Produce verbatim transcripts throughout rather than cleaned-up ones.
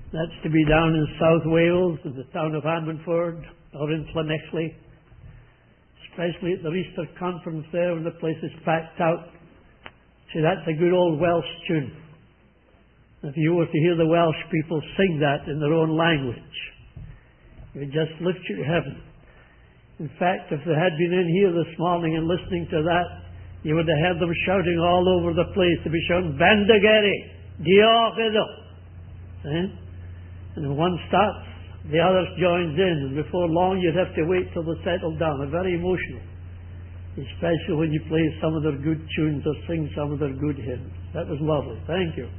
That's to be down in South Wales, in the town of Ammanford, or in Llanelli. Especially at the Easter conference there, when the place is packed out. See, that's a good old Welsh tune. If you were to hear the Welsh people sing that in their own language, you would just lift your heaven. In fact, if they had been in here this morning and listening to that, you would have heard them shouting all over the place. To be shouting, Bandageri, Diolch iddo. Eh? And when one starts, the others joins in, and before long you'd have to wait till they settle down. They're very emotional, especially when you play some of their good tunes or sing some of their good hymns. That was lovely. Thank you.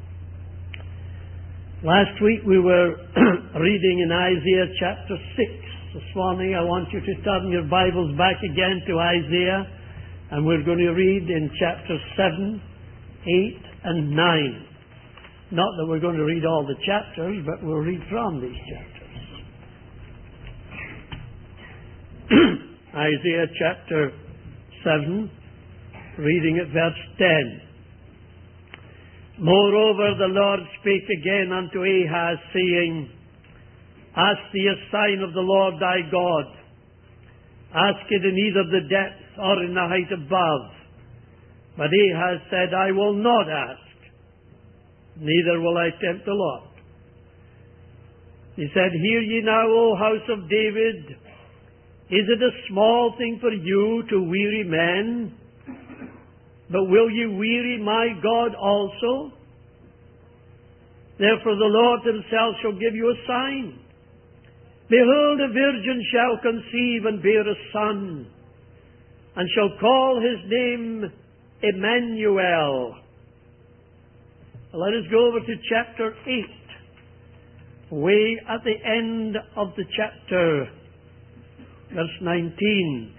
Last week we were reading in Isaiah chapter six. This morning I want you to turn your Bibles back again to Isaiah, and we're going to read in chapter seven, eight, and nine. Not that we're going to read all the chapters, but we'll read from these chapters. Isaiah chapter seven, reading at verse ten. Moreover, the Lord spake again unto Ahaz, saying, Ask thee a sign of the Lord thy God. Ask it in either the depth or in the height above. But Ahaz said, I will not ask, neither will I tempt the Lord. He said, Hear ye now, O house of David. Is it a small thing for you to weary men? But will ye weary my God also? Therefore the Lord himself shall give you a sign. Behold, a virgin shall conceive and bear a son, and shall call his name Emmanuel. Let us go over to chapter eight, way at the end of the chapter, verse nineteen.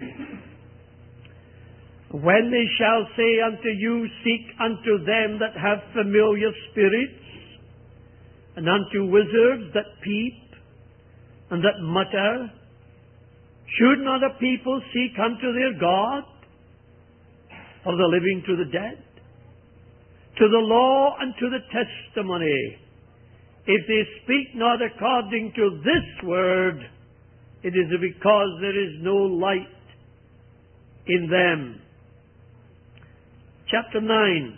When they shall say unto you, Seek unto them that have familiar spirits, and unto wizards that peep, and that mutter, should not a people seek unto their God, of the living to the dead? To the law and to the testimony, if they speak not according to this word, it is because there is no light in them. Chapter nine,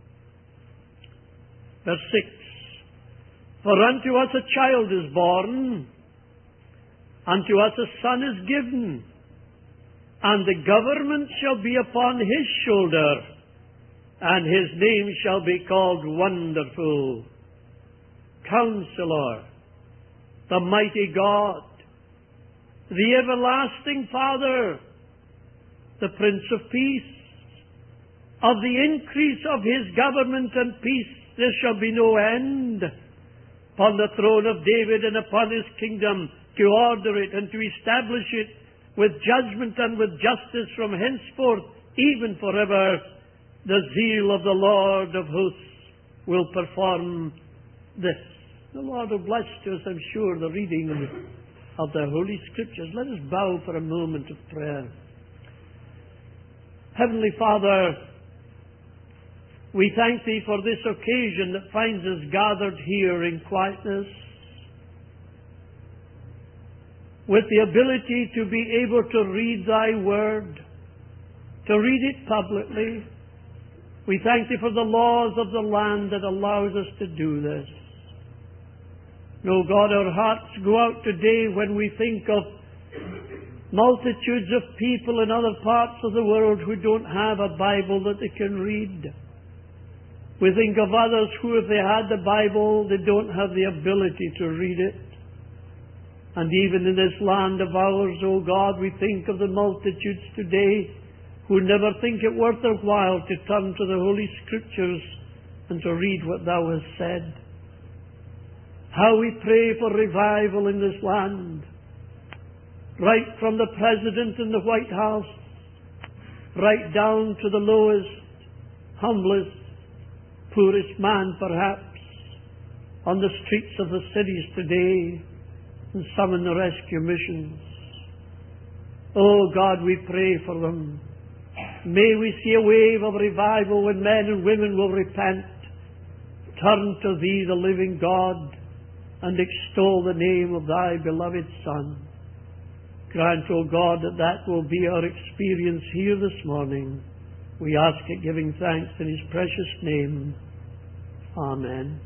verse six. For unto us a child is born, unto us a son is given, and the government shall be upon his shoulder, and his name shall be called Wonderful, Counselor, the Mighty God, the Everlasting Father, the Prince of Peace. Of the increase of his government and peace there shall be no end, upon the throne of David and upon his kingdom, to order it and to establish it with judgment and with justice from henceforth, even forever. The zeal of the Lord of hosts will perform this. The Lord will bless to us, I'm sure, the reading of the Holy Scriptures. Let us bow for a moment of prayer. Heavenly Father, we thank Thee for this occasion that finds us gathered here in quietness, with the ability to be able to read Thy Word, to read it publicly. We thank Thee for the laws of the land that allows us to do this. No, God, our hearts go out today when we think of multitudes of people in other parts of the world who don't have a Bible that they can read. We think of others who, if they had the Bible, they don't have the ability to read it. And even in this land of ours, O God, we think of the multitudes today who never think it worth their while to turn to the Holy Scriptures and to read what Thou hast said. How we pray for revival in this land, right from the President in the White House, right down to the lowest, humblest, poorest man, perhaps, on the streets of the cities today, and some in the rescue missions. Oh God, we pray for them. May we see a wave of revival when men and women will repent, turn to Thee, the living God, and extol the name of thy beloved Son. Grant, O God, that that will be our experience here this morning. We ask it giving thanks in His precious name. Amen.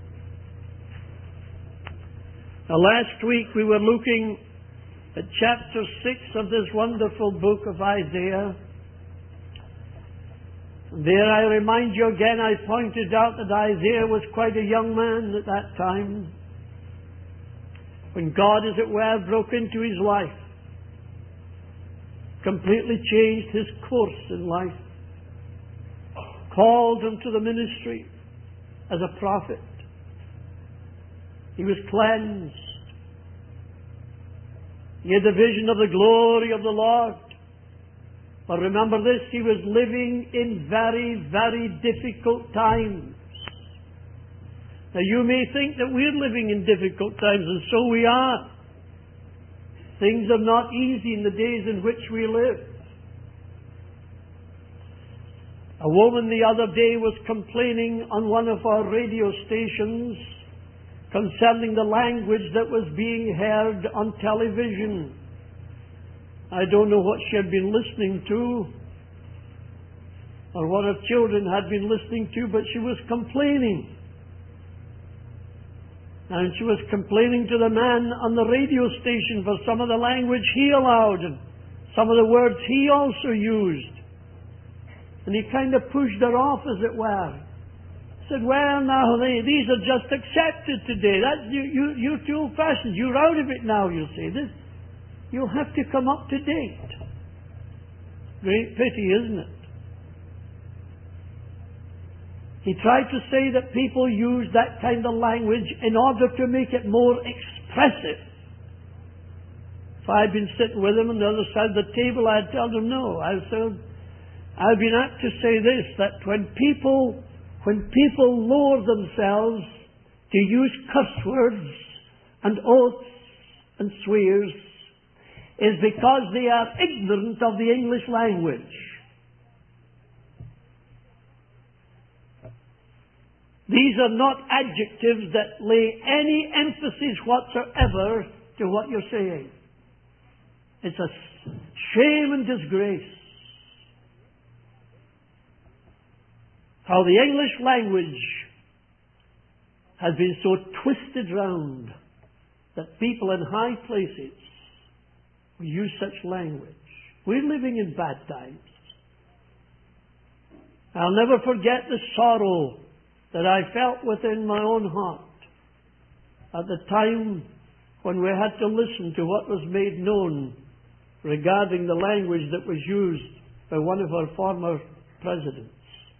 Now, last week we were looking at chapter six of this wonderful book of Isaiah. There I remind you again, I pointed out that Isaiah was quite a young man at that time, when God, as it were, broke into his life, completely changed his course in life, called him to the ministry as a prophet. He was cleansed. He had the vision of the glory of the Lord. But remember this, he was living in very, very difficult times. Now you may think that we're living in difficult times, and so we are. Things are not easy in the days in which we live. A woman the other day was complaining on one of our radio stations concerning the language that was being heard on television. I don't know what she had been listening to or what her children had been listening to, but she was complaining. And she was complaining to the man on the radio station for some of the language he allowed and some of the words he also used. And he kind of pushed her off, as it were. He said, well, now, they, these are just accepted today. That, you, you, you're too old-fashioned. You're out of it now, you see. This, you'll have to come up to date. Great pity, isn't it? He tried to say that people use that kind of language in order to make it more expressive. If I'd been sitting with him on the other side of the table, I'd tell them no. I said, I've been apt to say this, that when people, when people lower themselves to use curse words and oaths and swears, is because they are ignorant of the English language. These are not adjectives that lay any emphasis whatsoever to what you're saying. It's a shame and disgrace how the English language has been so twisted round that people in high places will use such language. We're living in bad times. I'll never forget the sorrow that I felt within my own heart at the time when we had to listen to what was made known regarding the language that was used by one of our former presidents.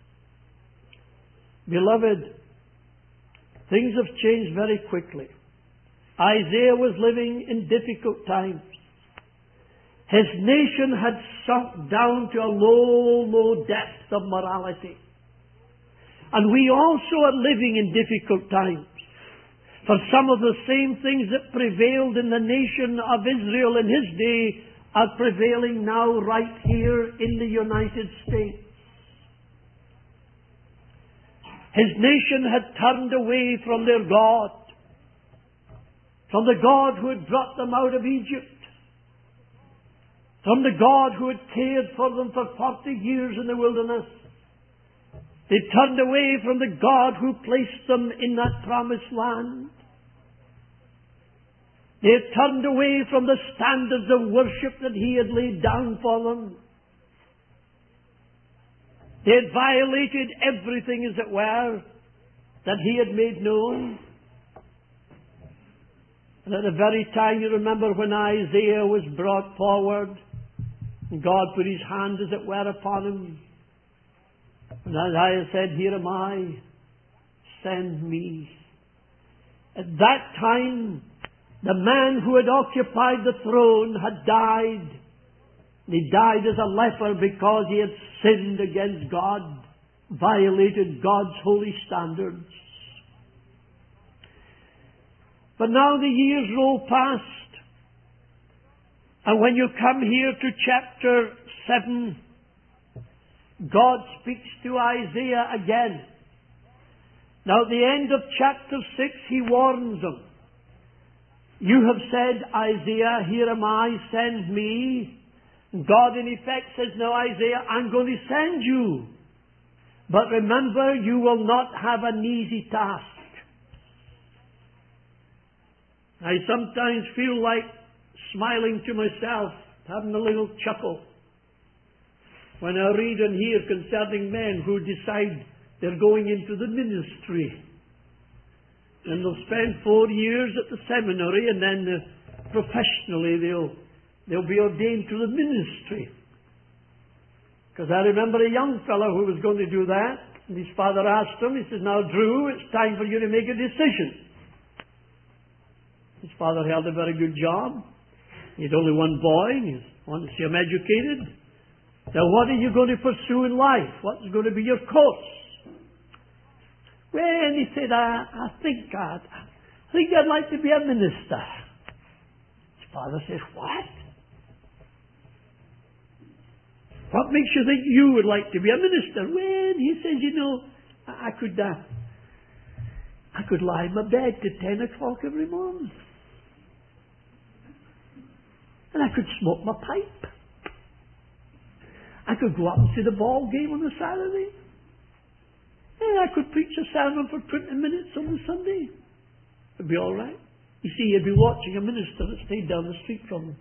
Beloved, things have changed very quickly. Isaiah was living in difficult times. His nation had sunk down to a low, low depth of morality. And we also are living in difficult times. For some of the same things that prevailed in the nation of Israel in his day are prevailing now right here in the United States. His nation had turned away from their God, from the God who had brought them out of Egypt, from the God who had cared for them for forty years in the wilderness. They turned away from the God who placed them in that promised land. They had turned away from the standards of worship that He had laid down for them. They had violated everything, as it were, that He had made known. And at the very time, you remember when Isaiah was brought forward, and God put His hand, as it were, upon him. And Isaiah said, here am I, send me. At that time, the man who had occupied the throne had died. And he died as a leper because he had sinned against God, violated God's holy standards. But now the years roll past, and when you come here to chapter seven, God speaks to Isaiah again. Now at the end of chapter six, He warns him. You have said, Isaiah, here am I, send me. God in effect says, no, Isaiah, I'm going to send you. But remember, you will not have an easy task. I sometimes feel like smiling to myself, having a little chuckle, when I read and hear concerning men who decide they're going into the ministry. And they'll spend four years at the seminary, and then uh, professionally they'll, they'll be ordained to the ministry. Because I remember a young fellow who was going to do that, and his father asked him, he says, now Drew, it's time for you to make a decision. His father held a very good job. He had only one boy, and he wanted to see him educated. Now what are you going to pursue in life? What's going to be your course? Well, he said, I, I think God, I think I'd like to be a minister. His father says, what? What makes you think you would like to be a minister? Well, he says, you know, I, I could, uh, I could lie in my bed till ten o'clock every morning. And I could smoke my pipe. I could go up and see the ball game on a Saturday. And I could preach a sermon for twenty minutes on a Sunday. It'd be all right. You see, you'd be watching a minister that stayed down the street from him.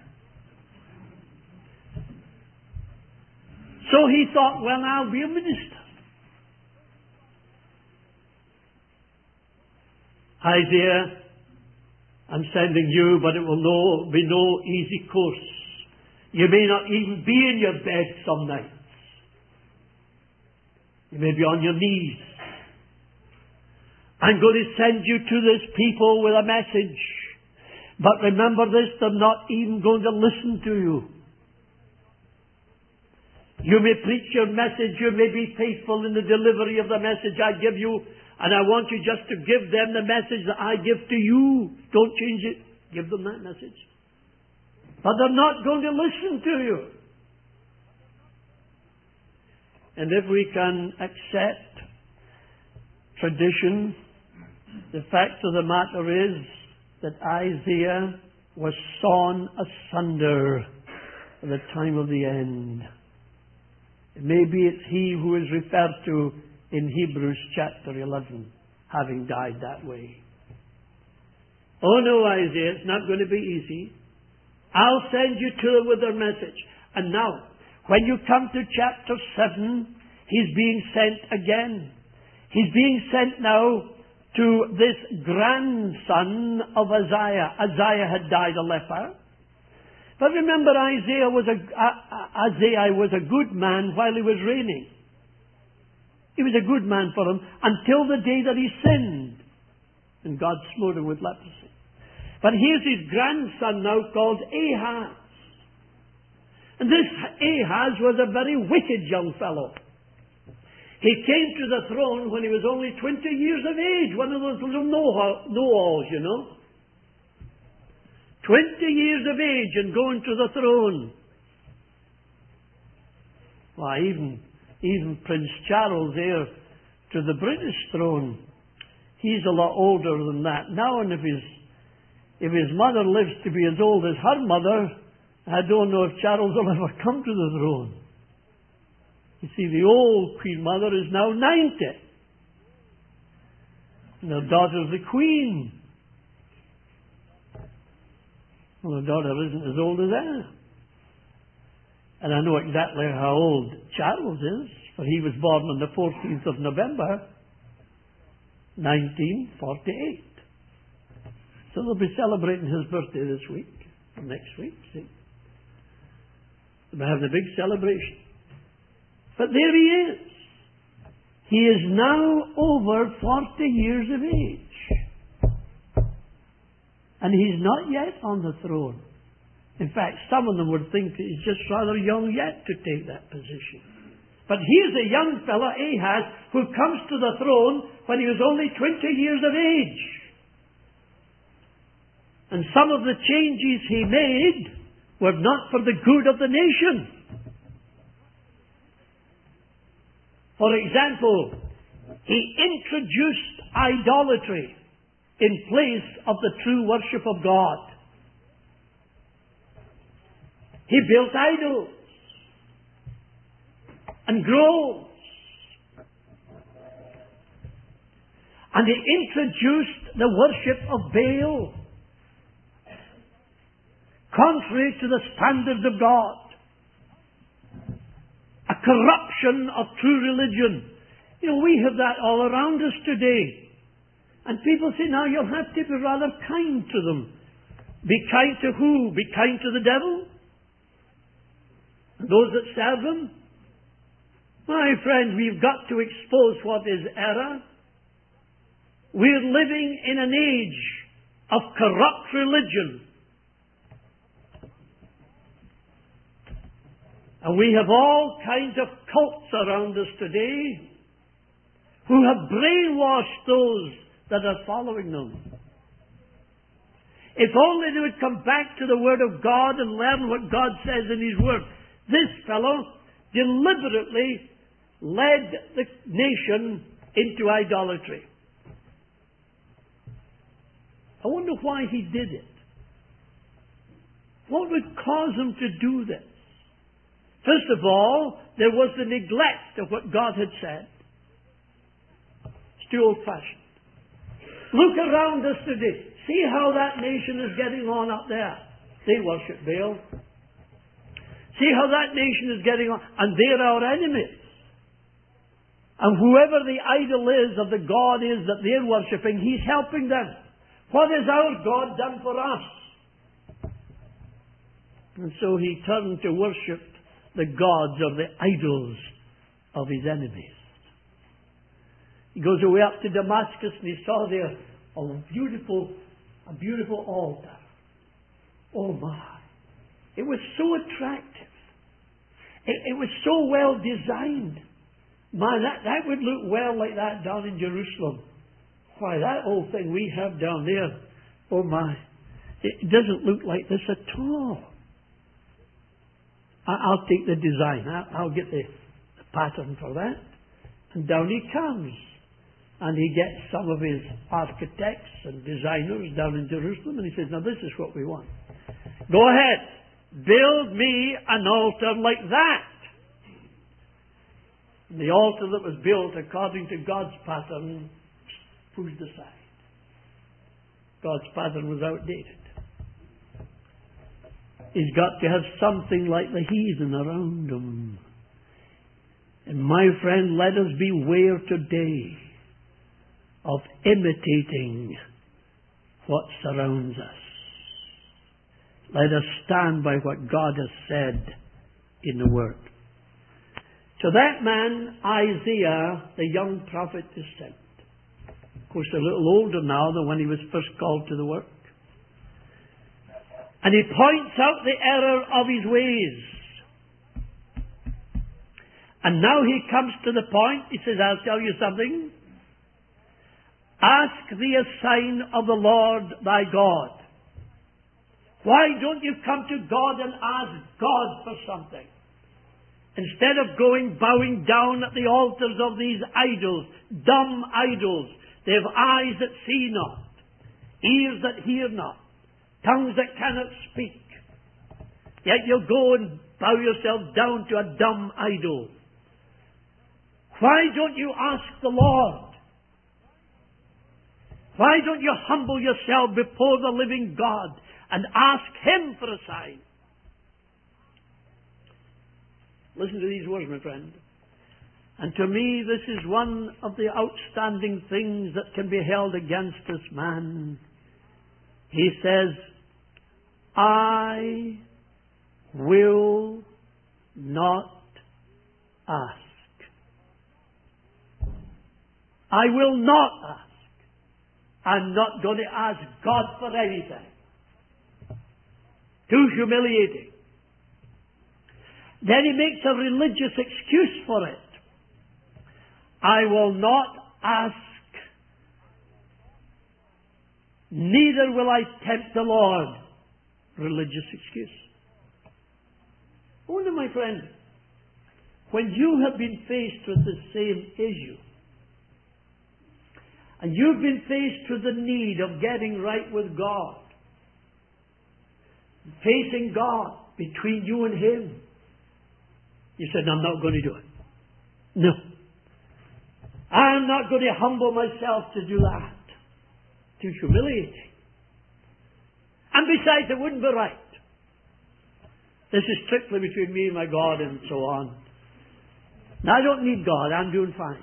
So he thought, well, I'll be a minister. Isaiah, I'm sending you, but it will no, be no easy course. You may not even be in your bed some nights. You may be on your knees. I'm going to send you to this people with a message. But remember this, they're not even going to listen to you. You may preach your message, you may be faithful in the delivery of the message I give you, and I want you just to give them the message that I give to you. Don't change it. Give them that message. But they're not going to listen to you. And if we can accept tradition, the fact of the matter is that Isaiah was sawn asunder at the time of the end. Maybe it's he who is referred to in Hebrews chapter eleven, having died that way. Oh no, Isaiah, it's not going to be easy. I'll send you to them with their message. And now, when you come to chapter seven, he's being sent again. He's being sent now to this grandson of Isaiah. Isaiah had died a leper. But remember, Isaiah was a, uh, Isaiah was a good man while he was reigning. He was a good man for him until the day that he sinned. And God smote him with leprosy. But here's his grandson now called Ahaz. And this Ahaz was a very wicked young fellow. He came to the throne when he was only twenty years of age. One of those little know-alls, you know. Twenty years of age and going to the throne. Why, even, even Prince Charles, heir to the British throne, he's a lot older than that now. And if his, if his mother lives to be as old as her mother, I don't know if Charles will ever come to the throne. You see, the old Queen Mother is now ninety. And her daughter's the Queen. Well, her daughter isn't as old as her. And I know exactly how old Charles is, for he was born on the fourteenth of November, nineteen forty-eight. So they'll be celebrating his birthday this week, or next week, see. They'll be having a big celebration. But there he is. He is now over forty years of age. And he's not yet on the throne. In fact, some of them would think that he's just rather young yet to take that position. But here's a young fellow, Ahaz, who comes to the throne when he was only twenty years of age. And some of the changes he made were not for the good of the nation. For example, he introduced idolatry. in place of the true worship of God. He built idols and groves. And he introduced the worship of Baal, contrary to the standards of God. A corruption of true religion. You know, we have that all around us today. And people say, now you'll have to be rather kind to them. Be kind to who? Be kind to the devil? Those that serve him? My friend, we've got to expose what is error. We're living in an age of corrupt religion. And we have all kinds of cults around us today who have brainwashed those that are following them. If only they would come back to the Word of God and learn what God says in His Word. This fellow deliberately led the nation into idolatry. I wonder why he did it. What would cause him to do this? First of all, there was the neglect of what God had said. It's too old-fashioned. Look around us today. See how that nation is getting on up there. They worship Baal. See how that nation is getting on. And they're our enemies. And whoever the idol is of the God is that they're worshipping, he's helping them. What has our God done for us? And so he turned to worship the gods or the idols of his enemies. He goes away up to Damascus and he saw there a beautiful, a beautiful altar. Oh my. It was so attractive. It, it was so well designed. Man, that, that would look well like that down in Jerusalem. Why, that old thing we have down there, oh my, it doesn't look like this at all. I, I'll take the design. I, I'll get the, the pattern for that. And down he comes. And he gets some of his architects and designers down in Jerusalem and he says, now this is what we want. Go ahead. Build me an altar like that. And the altar that was built according to God's pattern pushed aside. God's pattern was outdated. He's got to have something like the heathen around him. And my friend, let us beware today of imitating what surrounds us. Let us stand by what God has said in the Word. To that man, Isaiah, the young prophet, is sent. Of course, a little older now than when he was first called to the work. And he points out the error of his ways. And now he comes to the point, he says, I'll tell you something. Ask thee a sign of the Lord thy God. Why don't you come to God and ask God for something? Instead of going bowing down at the altars of these idols, dumb idols. They have eyes that see not, ears that hear not, tongues that cannot speak. Yet you'll go and bow yourself down to a dumb idol. Why don't you ask the Lord? Why don't you humble yourself before the living God and ask Him for a sign? Listen to these words, my friend. And to me, this is one of the outstanding things that can be held against this man. He says, I will not ask. I will not ask. I'm not going to ask God for anything. Too humiliating. Then he makes a religious excuse for it. I will not ask, neither will I tempt the Lord. Religious excuse. I wonder, my friend, when you have been faced with the same issue, and you've been faced with the need of getting right with God, facing God between you and Him, you said, I'm not going to do it. No. I'm not going to humble myself to do that. Too humiliating. And besides, it wouldn't be right. This is strictly between me and my God and so on. Now, I don't need God. I'm doing fine.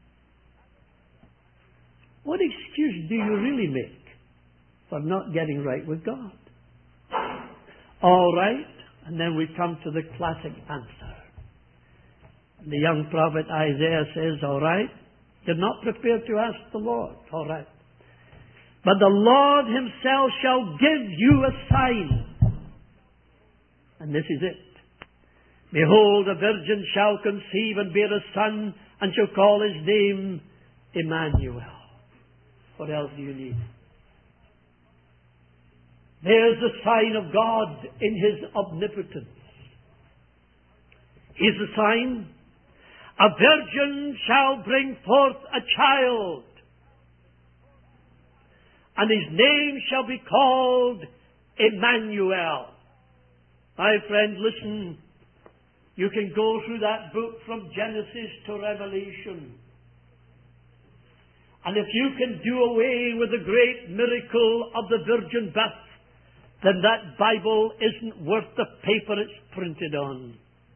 What excuse do you really make for not getting right with God? All right. And then we come to the classic answer. The young prophet Isaiah says, all right, you're not prepared to ask the Lord. All right. But the Lord Himself shall give you a sign. And this is it. Behold, a virgin shall conceive and bear a son, and shall call his name Emmanuel. What else do you need? There's the sign of God in His omnipotence. Here's the sign. A virgin shall bring forth a child, and his name shall be called Emmanuel. My friend, listen. You can go through that book from Genesis to Revelation. And if you can do away with the great miracle of the virgin birth, then that Bible isn't worth the paper it's printed on.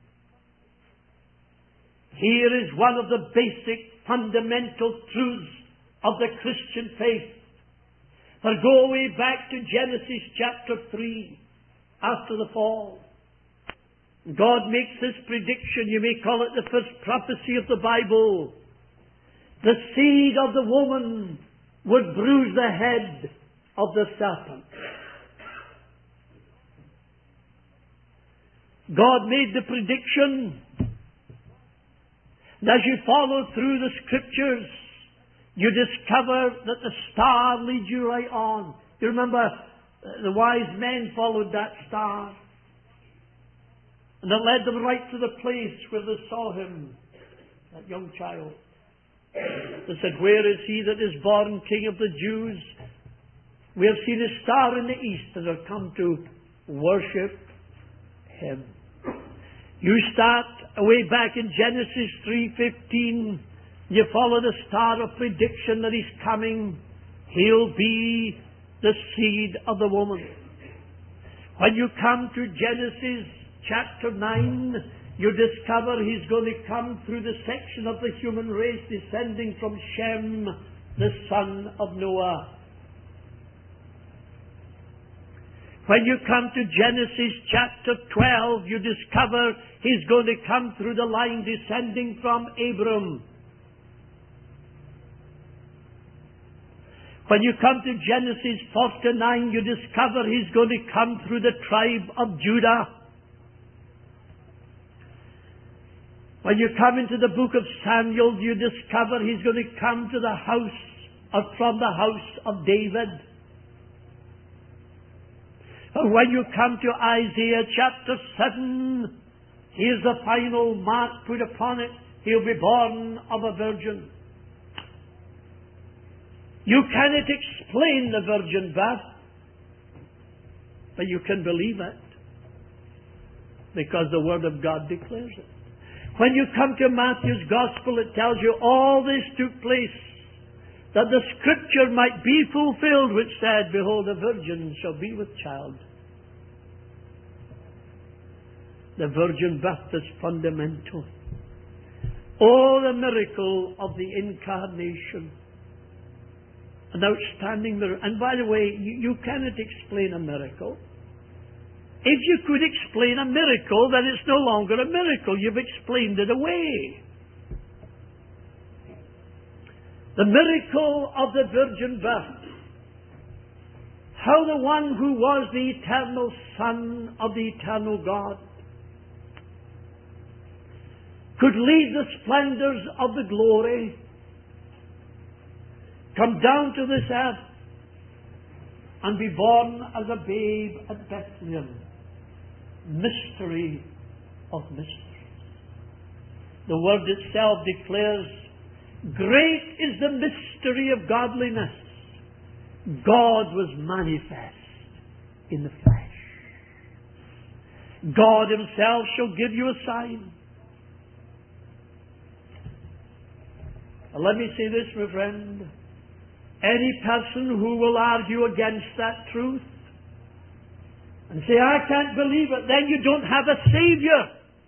Here is one of the basic fundamental truths of the Christian faith. For go way back to Genesis chapter three, after the fall. God makes this prediction, you may call it the first prophecy of the Bible. The seed of the woman would bruise the head of the serpent. God made the prediction. And as you follow through the Scriptures, you discover that the star leads you right on. You remember the wise men followed that star. And it led them right to the place where they saw him, that young child. They said, where is he that is born King of the Jews? We have seen a star in the east and have come to worship him. You start way back in Genesis three fifteen. You follow the star of prediction that he's coming. He'll be the seed of the woman. When you come to Genesis chapter nine, you discover he's going to come through the section of the human race descending from Shem, the son of Noah. When you come to Genesis chapter twelve, you discover he's going to come through the line descending from Abram. When you come to Genesis forty-nine, you discover he's going to come through the tribe of Judah. When you come into the book of Samuel, you discover he's going to come to the house, or from the house of David. And when you come to Isaiah chapter seven, here's the final mark put upon it. He'll be born of a virgin. You cannot explain the virgin birth, but you can believe it, because the Word of God declares it. When you come to Matthew's Gospel, it tells you all this took place, that the Scripture might be fulfilled, which said, behold, a virgin shall be with child. The virgin birth is fundamental. Oh, the miracle of the incarnation. An outstanding miracle. And by the way, you, you cannot explain a miracle. If you could explain a miracle, then it's no longer a miracle. You've explained it away. The miracle of the virgin birth. How the one who was the eternal Son of the eternal God could leave the splendors of the glory, come down to this earth, and be born as a babe at Bethlehem. Mystery of mysteries. The Word itself declares, Great is the mystery of godliness. God was manifest in the flesh. God himself shall give you a sign. Now let me say this, my friend. Any person who will argue against that truth and say, I can't believe it, then you don't have a Savior.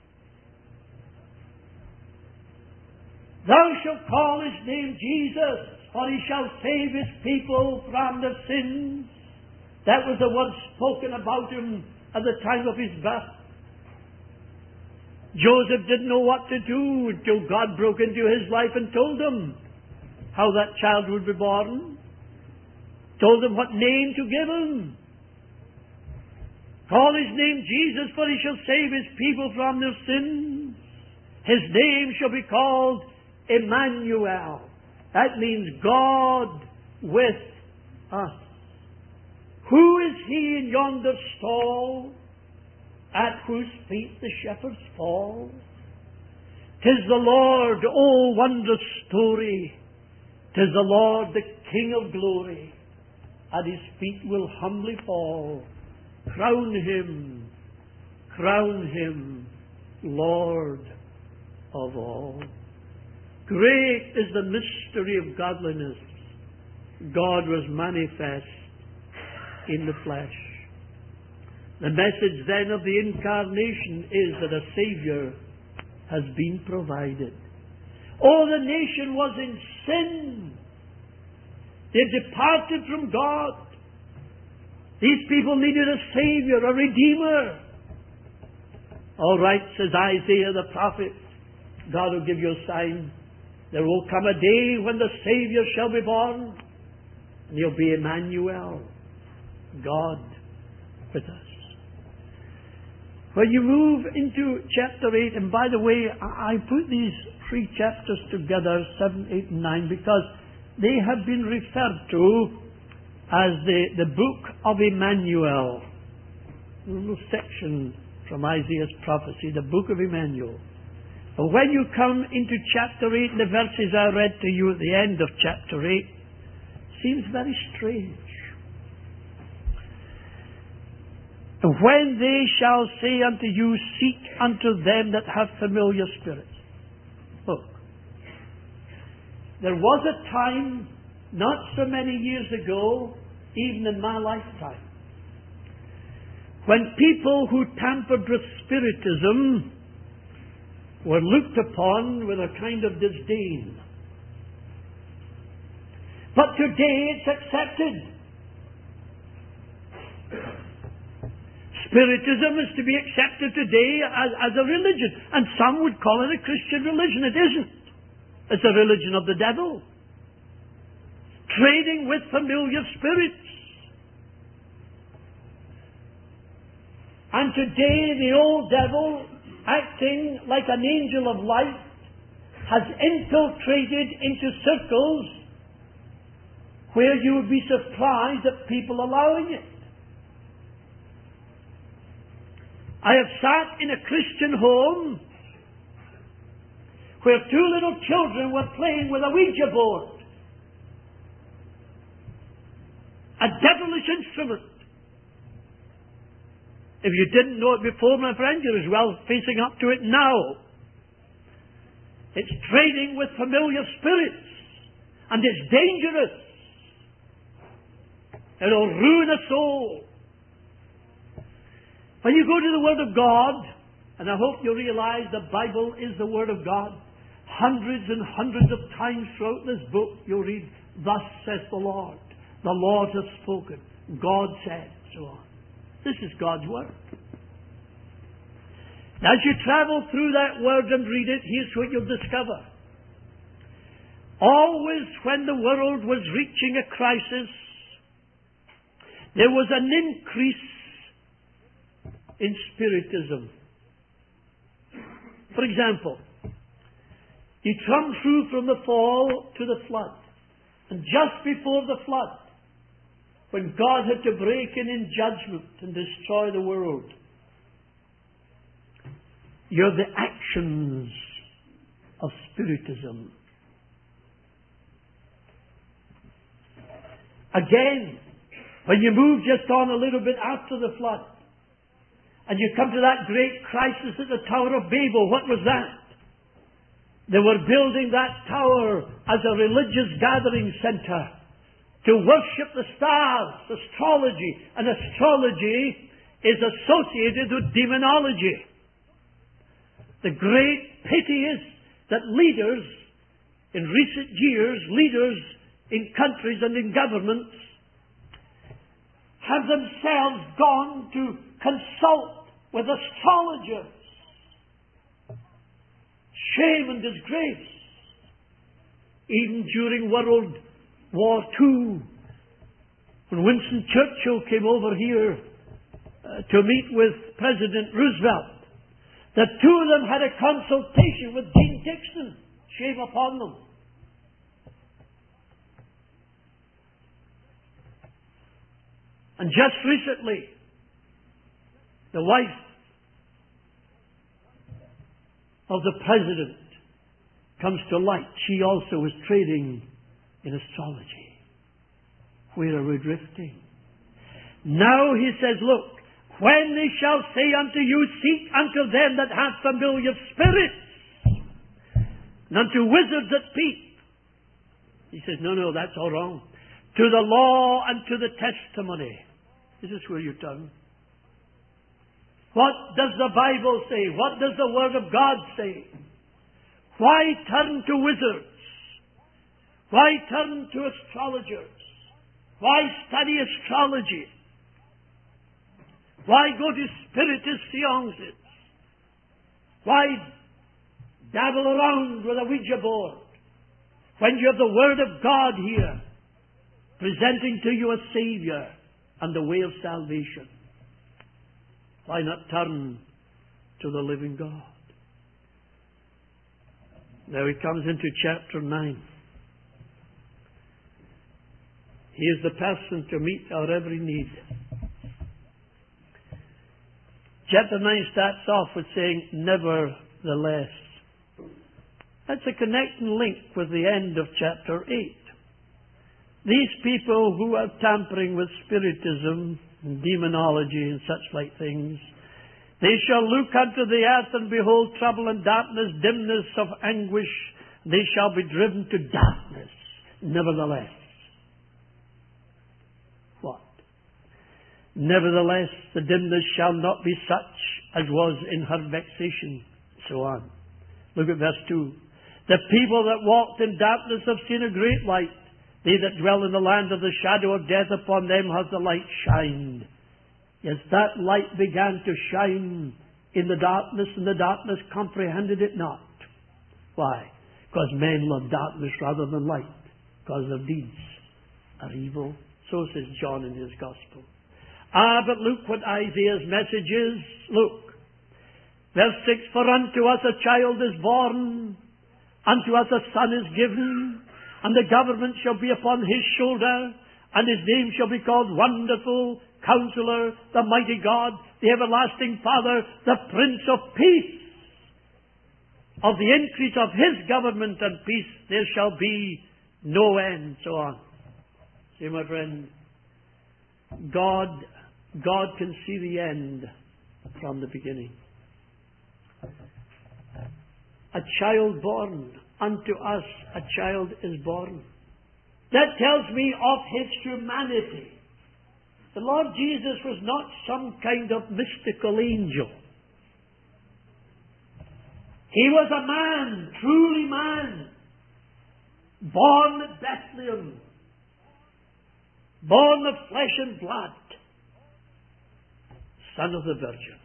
Thou shalt call his name Jesus, for he shall save his people from their sins. That was the word spoken about him at the time of his birth. Joseph didn't know what to do until God broke into his life and told him how that child would be born. Told him what name to give him. Call his name Jesus, for he shall save his people from their sins. His name shall be called Emmanuel. That means God with us. Who is he in yonder stall, at whose feet the shepherds fall? 'Tis the Lord, oh wondrous story. 'Tis the Lord, the King of glory. At his feet will humbly fall. Crown him, crown him, Lord of all. Great is the mystery of godliness. God was manifest in the flesh. The message then of the incarnation is that a Savior has been provided. Oh, the nation was in sin. They departed from God. These people needed a Savior, a Redeemer. All right, says Isaiah the prophet, God will give you a sign. There will come a day when the Savior shall be born, and he'll be Emmanuel, God with us. When you move into chapter eight, and by the way, I put these three chapters together, seven, eight, and nine, because they have been referred to as the, the book of Emmanuel. A little section from Isaiah's prophecy, the book of Emmanuel. But when you come into chapter eight, the verses I read to you at the end of chapter eight, seems very strange. And when they shall say unto you, seek unto them that have familiar spirits. Look, there was a time, not so many years ago, even in my lifetime, when people who tampered with Spiritism were looked upon with a kind of disdain. But today it's accepted. Spiritism is to be accepted today as, as a religion. And some would call it a Christian religion. It isn't. It's a religion of the devil. Trading with familiar spirits. And today the old devil, acting like an angel of light, has infiltrated into circles where you would be surprised at people allowing it. I have sat in a Christian home where two little children were playing with a Ouija board. A devilish instrument. If you didn't know it before, my friend, you're as well facing up to it now. It's trading with familiar spirits, and it's dangerous. It'll ruin a soul. When you go to the Word of God, and I hope you realize the Bible is the Word of God, hundreds and hundreds of times throughout this book you'll read, thus says the Lord. The Lord has spoken. God said, so on. This is God's Word. Now, as you travel through that Word and read it, here's what you'll discover. Always when the world was reaching a crisis, there was an increase in Spiritism. For example, you come through from the fall to the flood. And just before the flood, when God had to break in in judgment and destroy the world, you're the actions of Spiritism. Again, when you move just on a little bit after the flood, and you come to that great crisis at the Tower of Babel, what was that? They were building that tower as a religious gathering center to worship the stars, astrology. And astrology is associated with demonology. The great pity is that leaders, in recent years, leaders in countries and in governments, have themselves gone to consult with astrologers. Shame and disgrace. Even during World War Two, when Winston Churchill came over here uh, to meet with President Roosevelt, the two of them had a consultation with Dean Dixon. Shame upon them. And just recently, the wife of the president comes to light. She also was trading in astrology. Where are we drifting? Now he says, look, when they shall say unto you, seek unto them that have familiar spirits, and unto wizards that peep. He says, no, no, that's all wrong. To the law and to the testimony. This is where you turn. What does the Bible say? What does the Word of God say? Why turn to wizards? Why turn to astrologers? Why study astrology? Why go to spiritist seances? Why dabble around with a Ouija board when you have the Word of God here presenting to you a Savior and the way of salvation? Why not turn to the living God? Now he comes into chapter nine. He is the person to meet our every need. Chapter nine starts off with saying, nevertheless. That's a connecting link with the end of chapter eight. These people who are tampering with spiritism and demonology and such like things, they shall look unto the earth and behold trouble and darkness, dimness of anguish. They shall be driven to darkness. Nevertheless. What? Nevertheless, the dimness shall not be such as was in her vexation. So on. Look at verse two. The people that walked in darkness have seen a great light. They that dwell in the land of the shadow of death, upon them has the light shined. Yes, that light began to shine in the darkness, and the darkness comprehended it not. Why? Because men love darkness rather than light, because their deeds are evil. So says John in his Gospel. Ah, but look what Isaiah's message is. Look. Verse six, for unto us a child is born, unto us a son is given, and the government shall be upon his shoulder, and his name shall be called Wonderful, Counselor, the Mighty God, the Everlasting Father, the Prince of Peace. Of the increase of his government and peace there shall be no end. So on. See, my friend, God, God can see the end from the beginning. A child born. Unto us a child is born. That tells me of his humanity. The Lord Jesus was not some kind of mystical angel. He was a man, truly man, born at Bethlehem, born of flesh and blood, son of the Virgin.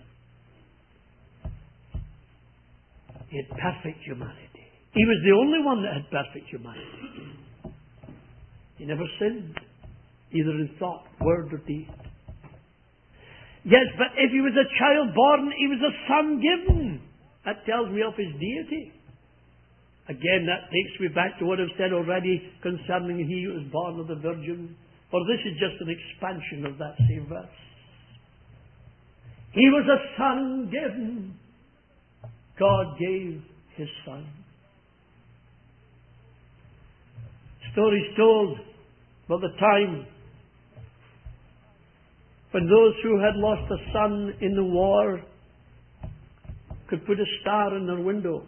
He had perfect humanity. He was the only one that had perfect humanity. He never sinned, either in thought, word, or deed. Yes, but if he was a child born, he was a son given. That tells me of his deity. Again, that takes me back to what I've said already concerning he who was born of the Virgin. For this is just an expansion of that same verse. He was a son given. God gave his son. Stories told about the time When those who had lost a son in the war could put a star in their window.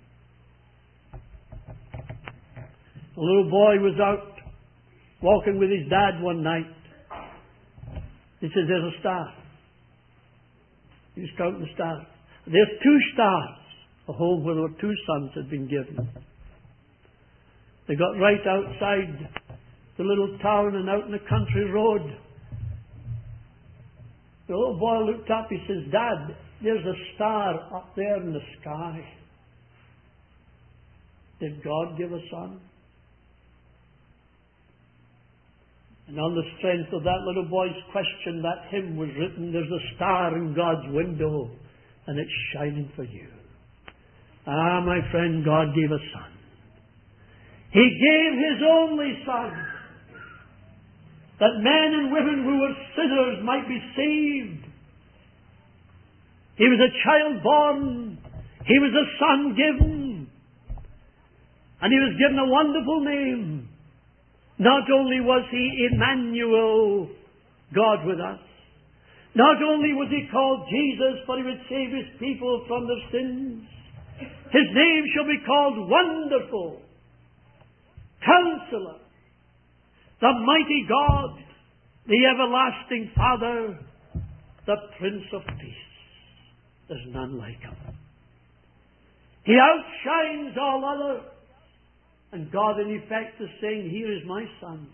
A little boy was out walking with his dad one night. He says, "There's a star." He was counting the stars. "There's two stars." A home where there were two sons had been given. They got right outside the little town and out in the country road. The little boy looked up. He says, "Dad, there's a star up there in the sky. Did God give a son?" And on the strength of that little boy's question, that hymn was written, "There's a star in God's window, and it's shining for you." Ah, my friend, God gave a son. He gave His only Son, that men and women who were sinners might be saved. He was a child born. He was a son given. And He was given a wonderful name. Not only was He Emmanuel, God with us. Not only was He called Jesus, but He would save His people from their sins. His name shall be called Wonderful, Counselor, the Mighty God, the Everlasting Father, the Prince of Peace. There's none like Him. He outshines all others. And God in effect is saying, "Here is my Son.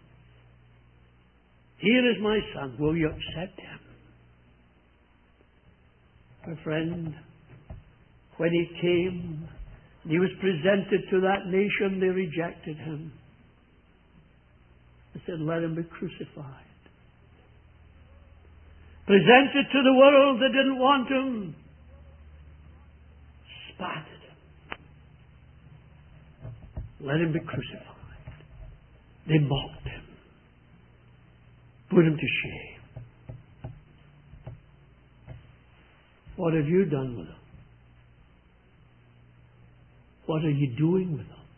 Here is my Son. Will you accept Him?" My friend, when He came, and He was presented to that nation, they rejected Him. They said, "Let Him be crucified." Presented to the world, they didn't want Him. Spat at Him. Let Him be crucified. They mocked Him. Put Him to shame. What have you done with Him? What are you doing with Him?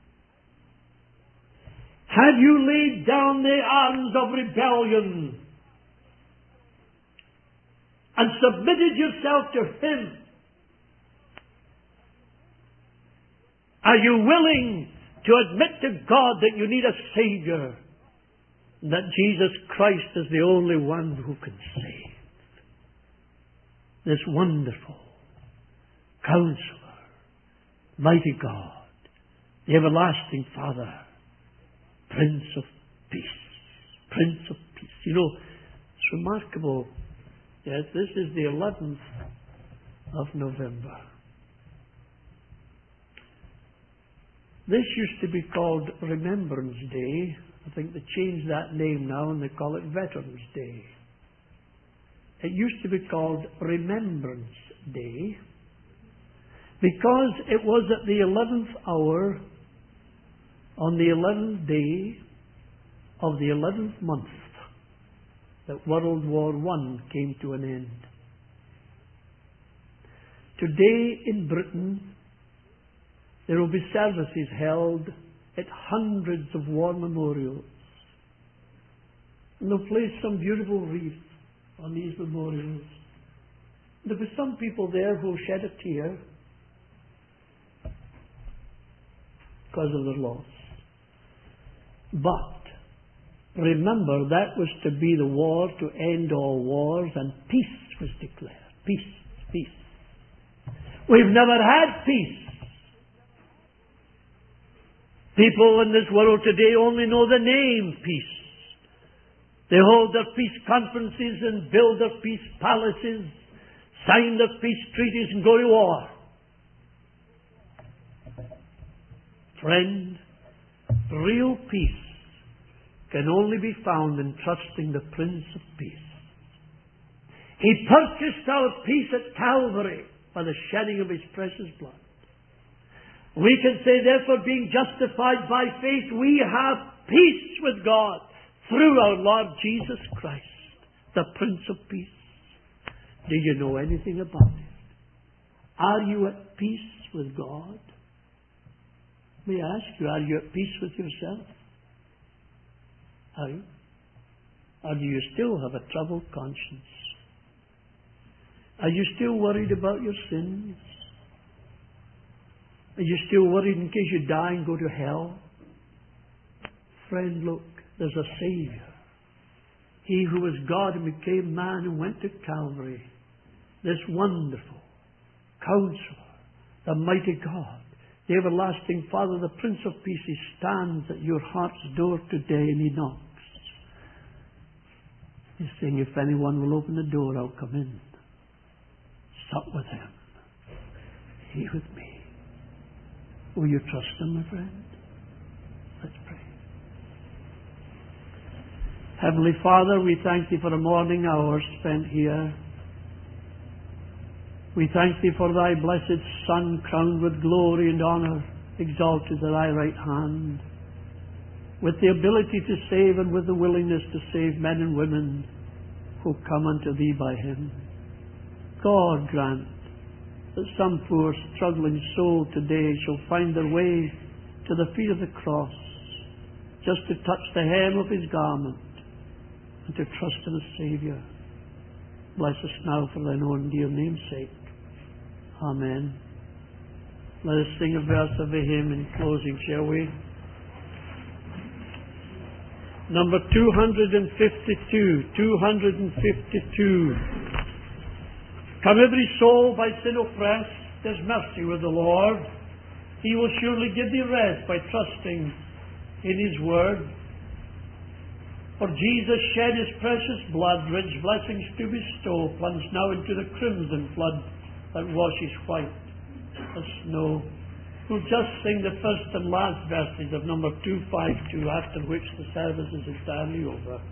Have you laid down the arms of rebellion and submitted yourself to Him? Are you willing to admit to God that you need a Savior, and that Jesus Christ is the only one who can save? This wonderful Counselor, Mighty God, the Everlasting Father, Prince of Peace. Prince of Peace. You know, it's remarkable. Yes, this is the eleventh of November. This used to be called Remembrance Day. I think they changed that name now and they call it Veterans Day. It used to be called Remembrance Day because it was at the eleventh hour on the eleventh day of the eleventh month that World War One came to an end. Today in Britain, there will be services held at hundreds of war memorials. And they'll place some beautiful wreaths on these memorials. There'll be some people there who'll shed a tear because of their loss. But remember, that was to be the war to end all wars, and peace was declared. Peace, peace. We've never had peace. People in this world today only know the name peace. They hold their peace conferences and build their peace palaces, sign their peace treaties and go to war. Friend, real peace can only be found in trusting the Prince of Peace. He purchased our peace at Calvary by the shedding of His precious blood. We can say, therefore, being justified by faith, we have peace with God through our Lord Jesus Christ, the Prince of Peace. Do you know anything about it? Are you at peace with God? May I ask you, are you at peace with yourself? Are you? Or do you still have a troubled conscience? Are you still worried about your sins? Are you still worried in case you die and go to hell? Friend, look, there's a Savior. He who was God and became man and went to Calvary. This wonderful Counselor, the mighty God, the everlasting Father, the Prince of Peace, He stands at your heart's door today and He knocks. He's saying, if anyone will open the door, I'll come in. Sup with Him. He with me. Will you trust Him, my friend? Let's pray. Heavenly Father, we thank Thee for the morning hours spent here. We thank Thee for Thy blessed Son, crowned with glory and honour, exalted at Thy right hand, with the ability to save and with the willingness to save men and women who come unto Thee by Him. God grant that some poor struggling soul today shall find their way to the feet of the cross, just to touch the hem of His garment and to trust in a Saviour. Bless us now for Thine own dear name's sake. Amen. Let us sing a verse of a hymn in closing, shall we? Number two hundred fifty-two. two hundred fifty-two. Come every soul by sin oppressed, there's mercy with the Lord. He will surely give thee rest by trusting in His word. For Jesus shed His precious blood, rich blessings to bestow, plunged now into the crimson flood that washes white as snow. We'll just sing the first and last verses of number two fifty-two, after which the service is entirely over.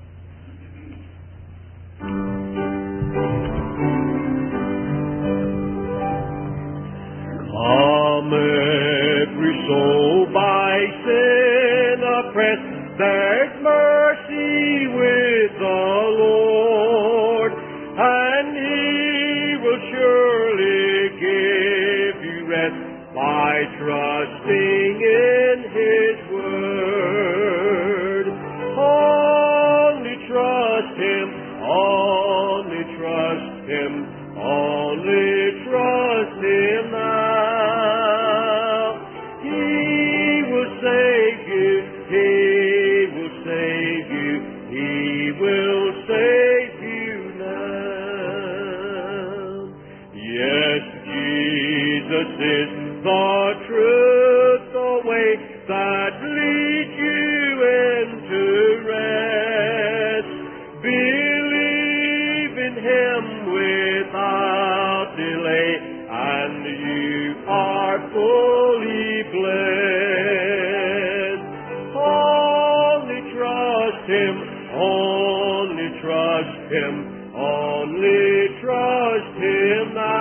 Come every soul by sin oppressed, there's mercy with the Lord, and He will surely give you rest by trusting in His word. Only trust Him, only trust Him, only trust Him now. He will save you, He will save you, He will save you now. Yes, Jesus is the truth, the way that leads you into rest. Believe in Him without delay, and you are fully blessed. Only trust Him, only trust Him, only trust Him now.